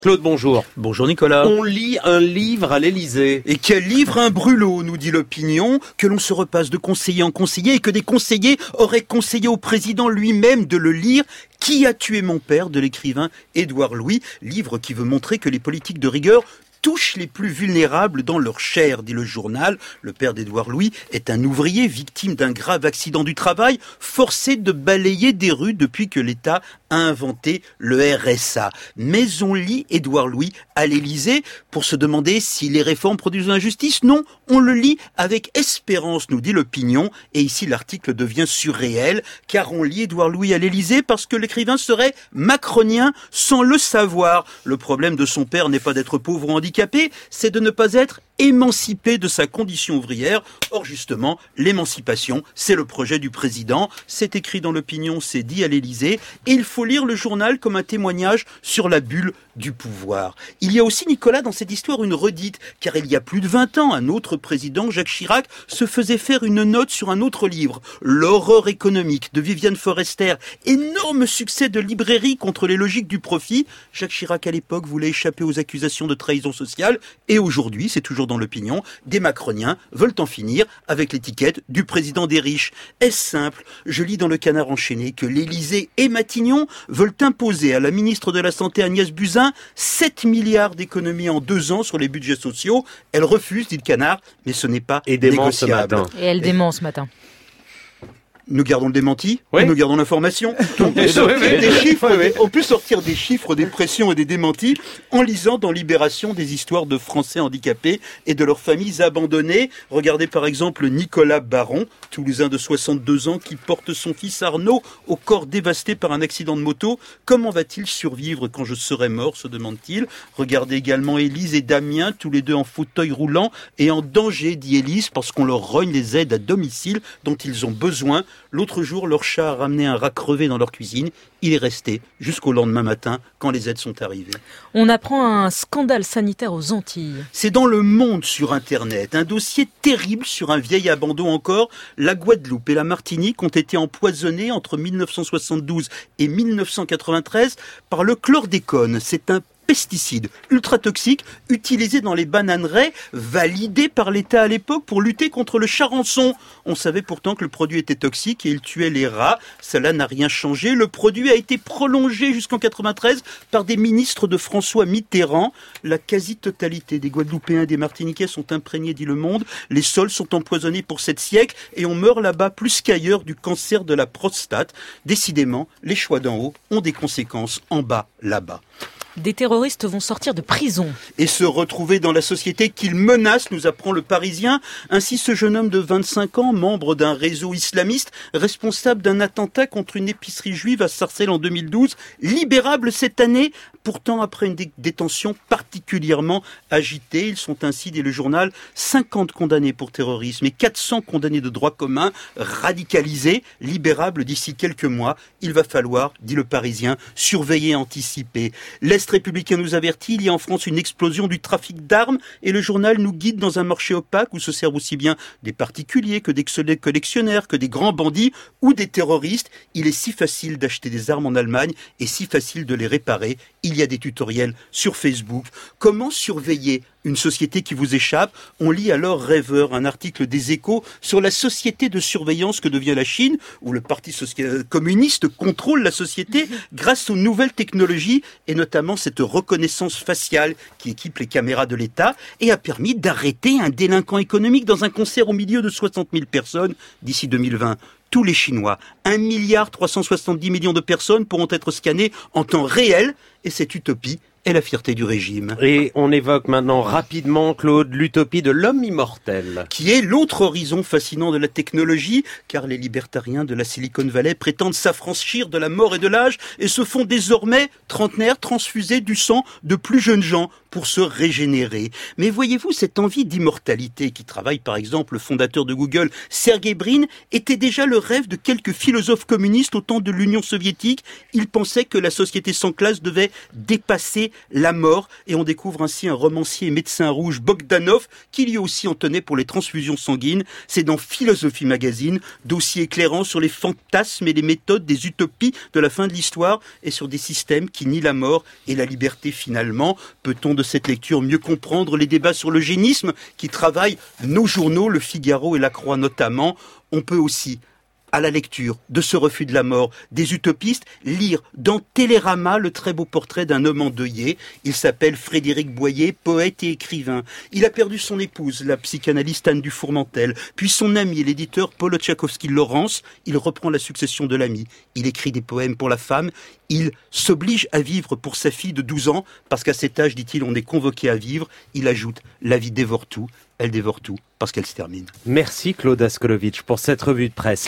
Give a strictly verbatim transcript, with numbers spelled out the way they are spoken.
Claude, bonjour. Bonjour Nicolas. On lit un livre à l'Élysée. Et quel livre un brûlot, nous dit l'opinion, que l'on se repasse de conseiller en conseiller et que des conseillers auraient conseillé au président lui-même de le lire. Qui a tué mon père de l'écrivain Édouard Louis, livre qui veut montrer que les politiques de rigueur touchent les plus vulnérables dans leur chair, dit le journal. Le père d'Édouard Louis est un ouvrier victime d'un grave accident du travail, forcé de balayer des rues depuis que l'État a inventé le R S A. Mais on lit Édouard Louis à l'Élysée pour se demander si les réformes produisent l'injustice. Non, on le lit avec espérance, nous dit l'opinion. Et ici, l'article devient surréel, car on lit Édouard Louis à l'Élysée parce que l'écrivain serait macronien sans le savoir. Le problème de son père n'est pas d'être pauvre ou handicapé, c'est de ne pas être émancipé de sa condition ouvrière. Or justement, l'émancipation, c'est le projet du président. C'est écrit dans l'opinion, c'est dit à l'Élysée. Et il faut lire le journal comme un témoignage sur la bulle du pouvoir. Il y a aussi, Nicolas, dans cette histoire une redite, car il y a plus de vingt ans, un autre président, Jacques Chirac, se faisait faire une note sur un autre livre, L'horreur économique de Viviane Forester. Énorme succès de librairie contre les logiques du profit. Jacques Chirac, à l'époque, voulait échapper aux accusations de trahison sociale. Et aujourd'hui, c'est toujours dans l'opinion, des macroniens veulent en finir avec l'étiquette du président des riches. Est-ce simple? Je lis dans le Canard enchaîné que l'Élysée et Matignon veulent imposer à la ministre de la Santé Agnès Buzyn sept milliards d'économies en deux ans sur les budgets sociaux. Elle refuse, dit le Canard, mais ce n'est pas et dément ce négociable. matin. Et elle dément ce matin. Nous gardons le démenti, oui. Nous gardons l'information. On peut, sortir des chiffres, on peut sortir des chiffres, des pressions et des démentis en lisant dans Libération des histoires de Français handicapés et de leurs familles abandonnées. Regardez par exemple Nicolas Baron, Toulousain de soixante-deux ans, qui porte son fils Arnaud au corps dévasté par un accident de moto. Comment va-t-il survivre quand je serai mort, se demande-t-il. Regardez également Élise et Damien, tous les deux en fauteuil roulant et en danger, dit Élise, parce qu'on leur rogne les aides à domicile dont ils ont besoin. L'autre jour, leur chat a ramené un rat crevé dans leur cuisine. Il est resté jusqu'au lendemain matin quand les aides sont arrivées. On apprend un scandale sanitaire aux Antilles. C'est dans Le Monde sur Internet. Un dossier terrible sur un vieil abandon encore. La Guadeloupe et la Martinique ont été empoisonnés entre mille neuf cent soixante-douze et mille neuf cent quatre-vingt-treize par le chlordécone. C'est un pesticide ultra toxique utilisé dans les bananeraies, validé par l'État à l'époque pour lutter contre le charançon. On savait pourtant que le produit était toxique et il tuait les rats. Cela n'a rien changé. Le produit a été prolongé jusqu'en quatre-vingt-treize par des ministres de François Mitterrand. La quasi-totalité des Guadeloupéens et des Martiniquais sont imprégnés, dit Le Monde. Les sols sont empoisonnés pour sept siècles et on meurt là-bas plus qu'ailleurs du cancer de la prostate. Décidément, les choix d'en haut ont des conséquences en bas, là-bas. Des terroristes vont sortir de prison. Et se retrouver dans la société qu'ils menacent, nous apprend Le Parisien. Ainsi, ce jeune homme de vingt-cinq ans, membre d'un réseau islamiste, responsable d'un attentat contre une épicerie juive à Sarcelles en deux mille douze, libérable cette année, pourtant après une dé- détention particulièrement agitée. Ils sont ainsi, dit le journal, cinquante condamnés pour terrorisme et quatre cents condamnés de droit commun, radicalisés, libérables d'ici quelques mois. Il va falloir, dit Le Parisien, surveiller et anticiper. L'Est républicain nous avertit, il y a en France une explosion du trafic d'armes et le journal nous guide dans un marché opaque où se servent aussi bien des particuliers que des collectionneurs, que des grands bandits ou des terroristes. Il est si facile d'acheter des armes en Allemagne et si facile de les réparer. Il y a des tutoriels sur Facebook. Comment surveiller une société qui vous échappe? On lit alors Rêveur, un article des Échos sur la société de surveillance que devient la Chine, où le Parti social- communiste contrôle la société grâce aux nouvelles technologies et notamment cette reconnaissance faciale qui équipe les caméras de l'État et a permis d'arrêter un délinquant économique dans un concert au milieu de soixante mille personnes d'ici deux mille vingt. Tous les Chinois, un milliard trois cent soixante-dix millions de personnes pourront être scannés en temps réel et cette utopie est la fierté du régime. Et on évoque maintenant rapidement, Claude, l'utopie de l'homme immortel. Qui est l'autre horizon fascinant de la technologie, car les libertariens de la Silicon Valley prétendent s'affranchir de la mort et de l'âge et se font désormais trentenaires transfuser du sang de plus jeunes gens pour se régénérer. Mais voyez-vous, cette envie d'immortalité qui travaille par exemple le fondateur de Google, Sergey Brin, était déjà le rêve de quelques philosophes communistes au temps de l'Union soviétique. Ils pensaient que la société sans classe devait désormais dépasser la mort. Et on découvre ainsi un romancier et médecin rouge, Bogdanov, qui lui aussi en tenait pour les transfusions sanguines. C'est dans Philosophie Magazine, dossier éclairant sur les fantasmes et les méthodes des utopies de la fin de l'histoire et sur des systèmes qui nient la mort et la liberté finalement. Peut-on de cette lecture mieux comprendre les débats sur l'eugénisme qui travaillent nos journaux, Le Figaro et La Croix notamment? On peut aussi, à la lecture de ce refus de la mort des utopistes, lire dans Télérama le très beau portrait d'un homme endeuillé. Il s'appelle Frédéric Boyer, poète et écrivain. Il a perdu son épouse, la psychanalyste Anne Dufourmentel, puis son ami, l'éditeur Paul Tchaikovsky-Lawrence. Il reprend la succession de l'ami. Il écrit des poèmes pour la femme. Il s'oblige à vivre pour sa fille de douze ans, parce qu'à cet âge, dit-il, on est convoqué à vivre. Il ajoute, la vie dévore tout. Elle dévore tout, parce qu'elle se termine. Merci Claude Askolovitch pour cette revue de presse.